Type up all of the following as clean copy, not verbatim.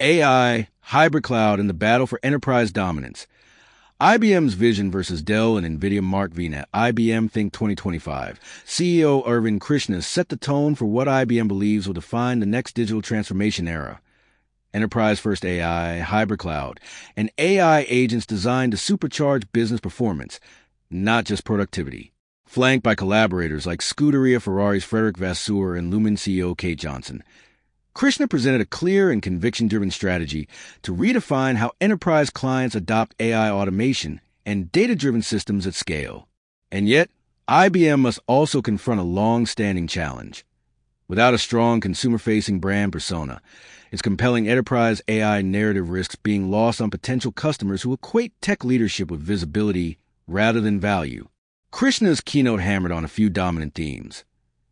AI, hybrid cloud, and the battle for enterprise dominance. IBM's vision versus Dell and NVIDIA. Mark Veen at IBM Think 2025. CEO Arvind Krishna set the tone for what IBM believes will define the next digital transformation era. Enterprise-first AI, hybrid cloud, and AI agents designed to supercharge business performance, not just productivity. Flanked by collaborators like Scuderia Ferrari's Frederick Vasseur and Lumen CEO Kate Johnson, Krishna presented a clear and conviction-driven strategy to redefine how enterprise clients adopt AI automation and data-driven systems at scale. And yet, IBM must also confront a long-standing challenge. Without a strong consumer-facing brand persona, its compelling enterprise AI narrative risks being lost on potential customers who equate tech leadership with visibility rather than value. Krishna's keynote hammered on a few dominant themes.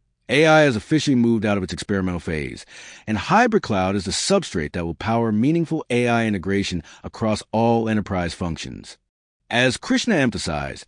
AI has officially moved out of its experimental phase, and hybrid cloud is the substrate that will power meaningful AI integration across all enterprise functions. As Krishna emphasized,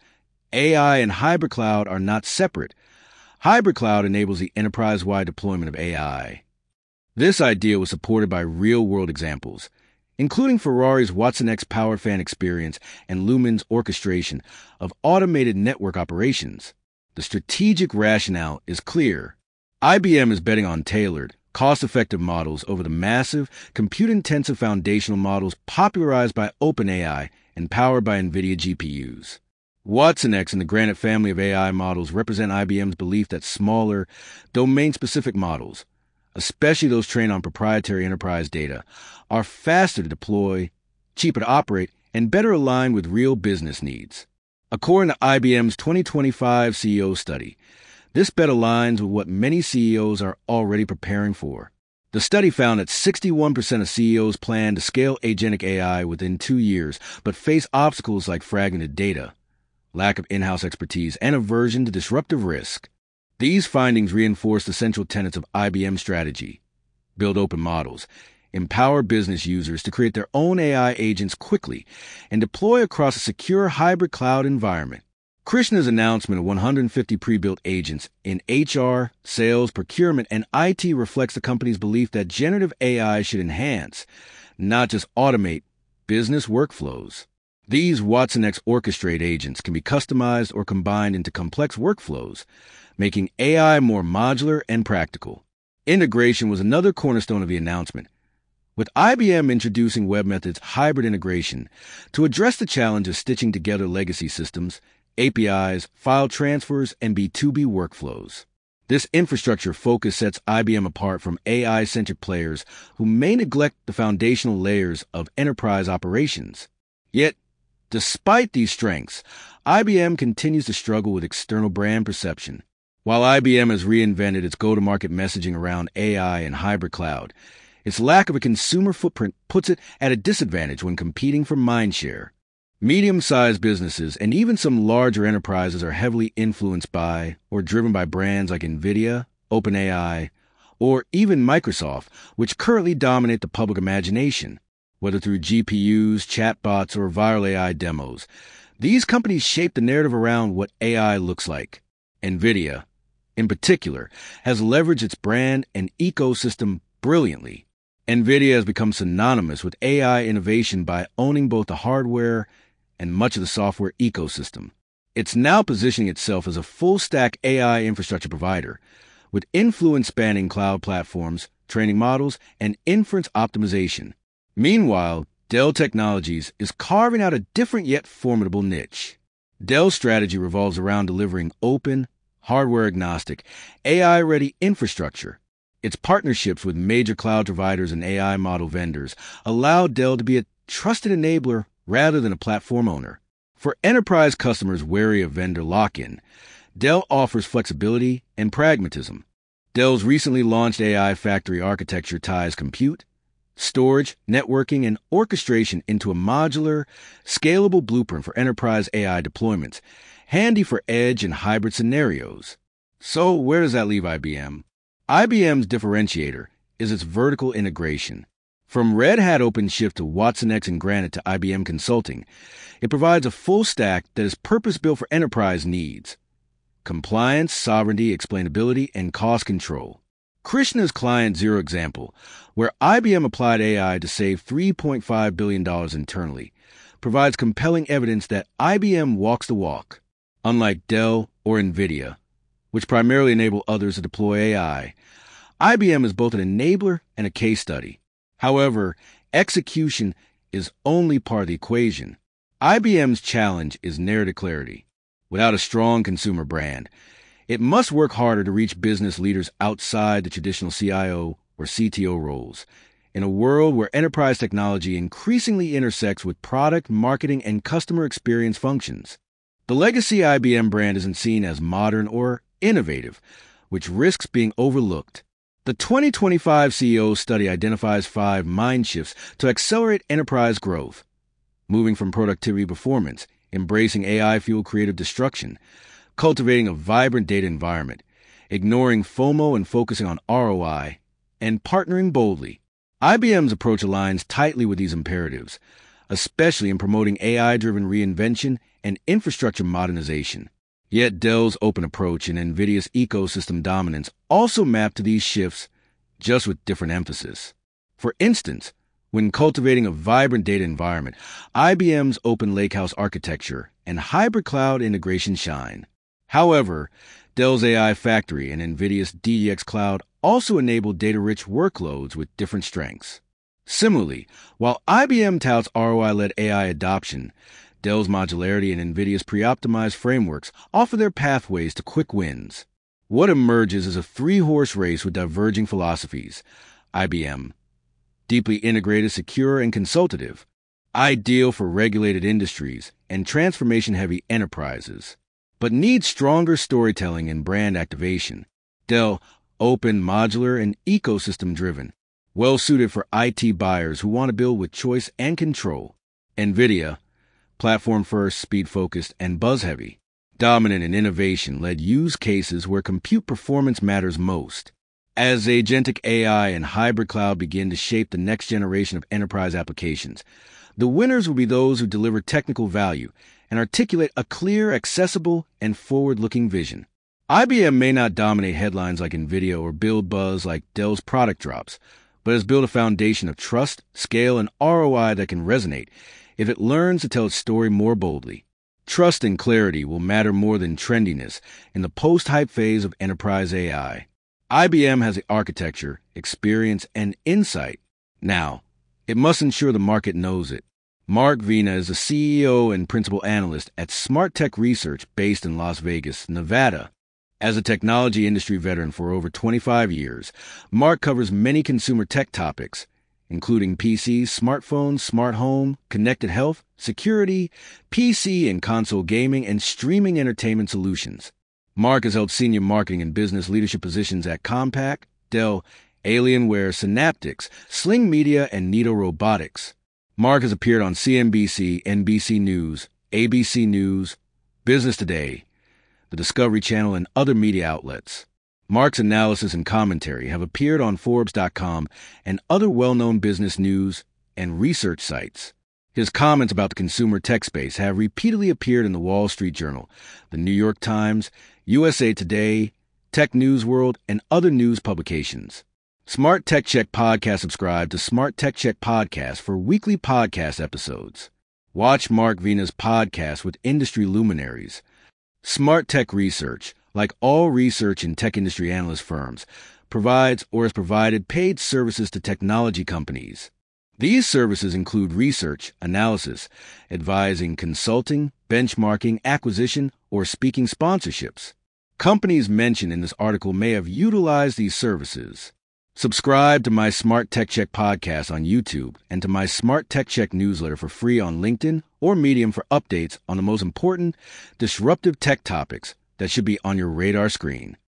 AI and hybrid cloud are not separate. Hybrid cloud enables the enterprise-wide deployment of AI. This idea was supported by real-world examples, including Ferrari's watsonx power fan experience and Lumen's orchestration of automated network operations. The strategic rationale is clear. IBM is betting on tailored, cost-effective models over the massive, compute-intensive foundational models popularized by OpenAI and powered by NVIDIA GPUs. watsonx and the Granite family of AI models represent IBM's belief that smaller, domain-specific models, especially those trained on proprietary enterprise data, are faster to deploy, cheaper to operate, and better aligned with real business needs. According to IBM's 2025 CEO study, this bet aligns with what many CEOs are already preparing for. The study found that 61% of CEOs plan to scale agentic AI within 2 years, but face obstacles like fragmented data, lack of in-house expertise, and aversion to disruptive risk. These findings reinforce the central tenets of IBM's strategy: build open models, empower business users to create their own AI agents quickly, and deploy across a secure hybrid cloud environment. Krishna's announcement of 150 pre-built agents in HR, sales, procurement, and IT reflects the company's belief that generative AI should enhance, not just automate, business workflows. These watsonx Orchestrate agents can be customized or combined into complex workflows, making AI more modular and practical. Integration was another cornerstone of the announcement, with IBM introducing webMethods hybrid integration to address the challenge of stitching together legacy systems, APIs, file transfers, and B2B workflows. This infrastructure focus sets IBM apart from AI-centric players who may neglect the foundational layers of enterprise operations. Yet, despite these strengths, IBM continues to struggle with external brand perception. While IBM has reinvented its go-to-market messaging around AI and hybrid cloud, its lack of a consumer footprint puts it at a disadvantage when competing for mindshare. Medium-sized businesses and even some larger enterprises are heavily influenced by or driven by brands like NVIDIA, OpenAI, or even Microsoft, which currently dominate the public imagination. Whether through GPUs, chatbots, or viral AI demos, these companies shape the narrative around what AI looks like. NVIDIA, in particular, has leveraged its brand and ecosystem brilliantly. NVIDIA has become synonymous with AI innovation by owning both the hardware and much of the software ecosystem. It's now positioning itself as a full-stack AI infrastructure provider, with influence spanning cloud platforms, training models, and inference optimization. Meanwhile, Dell Technologies is carving out a different yet formidable niche. Dell's strategy revolves around delivering open, hardware-agnostic, AI-ready infrastructure. Its partnerships with major cloud providers and AI model vendors allow Dell to be a trusted enabler rather than a platform owner. For enterprise customers wary of vendor lock-in, Dell offers flexibility and pragmatism. Dell's recently launched AI factory architecture ties compute, storage, networking, and orchestration into a modular, scalable blueprint for enterprise AI deployments, handy for edge and hybrid scenarios. So where does that leave IBM? IBM's differentiator is its vertical integration. From Red Hat OpenShift to watsonx and Granite to IBM Consulting, it provides a full stack that is purpose-built for enterprise needs: compliance, sovereignty, explainability, and cost control. Krishna's Client Zero example, where IBM applied AI to save $3.5 billion internally, provides compelling evidence that IBM walks the walk. Unlike Dell or NVIDIA, which primarily enable others to deploy AI, IBM is both an enabler and a case study. However, execution is only part of the equation. IBM's challenge is narrative clarity. Without a strong consumer brand, it must work harder to reach business leaders outside the traditional CIO or CTO roles. In a world where enterprise technology increasingly intersects with product, marketing, and customer experience functions, the legacy IBM brand isn't seen as modern or innovative, which risks being overlooked. The 2025 CEO study identifies 5 mind shifts to accelerate enterprise growth: moving from productivity performance, embracing AI-fueled creative destruction, cultivating a vibrant data environment, ignoring FOMO and focusing on ROI, and partnering boldly. IBM's approach aligns tightly with these imperatives, especially in promoting AI-driven reinvention and infrastructure modernization. Yet Dell's open approach and NVIDIA's ecosystem dominance also map to these shifts, just with different emphasis. For instance, when cultivating a vibrant data environment, IBM's open lakehouse architecture and hybrid cloud integration shine. However, Dell's AI Factory and NVIDIA's DGX Cloud also enable data-rich workloads with different strengths. Similarly, while IBM touts ROI-led AI adoption, Dell's modularity and NVIDIA's pre-optimized frameworks offer their pathways to quick wins. What emerges is a 3-horse race with diverging philosophies. IBM, deeply integrated, secure, and consultative, ideal for regulated industries and transformation-heavy enterprises, but needs stronger storytelling and brand activation. Dell, open, modular, and ecosystem-driven, well-suited for IT buyers who want to build with choice and control. NVIDIA, platform-first, speed-focused, and buzz-heavy, dominant in innovation-led use cases where compute performance matters most. As agentic AI and hybrid cloud begin to shape the next generation of enterprise applications, the winners will be those who deliver technical value and articulate a clear, accessible, and forward-looking vision. IBM may not dominate headlines like NVIDIA or build buzz like Dell's product drops, but has built a foundation of trust, scale, and ROI that can resonate if it learns to tell its story more boldly. Trust and clarity will matter more than trendiness in the post-hype phase of enterprise AI. IBM has the architecture, experience, and insight. Now, it must ensure the market knows it. Mark Vina is the CEO and principal analyst at Smart Tech Research based in Las Vegas, Nevada. As a technology industry veteran for over 25 years, Mark covers many consumer tech topics, including PCs, smartphones, smart home, connected health, security, PC and console gaming, and streaming entertainment solutions. Mark has held senior marketing and business leadership positions at Compaq, Dell, Alienware, Synaptics, Sling Media, and Nito Robotics. Mark has appeared on CNBC, NBC News, ABC News, Business Today, the Discovery Channel, and other media outlets. Mark's analysis and commentary have appeared on Forbes.com and other well-known business news and research sites. His comments about the consumer tech space have repeatedly appeared in the Wall Street Journal, the New York Times, USA Today, Tech News World, and other news publications. Smart Tech Check Podcast. Subscribe to Smart Tech Check Podcast for weekly podcast episodes. Watch Mark Vina's podcast with industry luminaries. Smart Tech Research, like all research and tech industry analyst firms, provides or has provided paid services to technology companies. These services include research, analysis, advising, consulting, benchmarking, acquisition, or speaking sponsorships. Companies mentioned in this article may have utilized these services. Subscribe to my Smart Tech Check podcast on YouTube and to my Smart Tech Check newsletter for free on LinkedIn or Medium for updates on the most important disruptive tech topics that should be on your radar screen.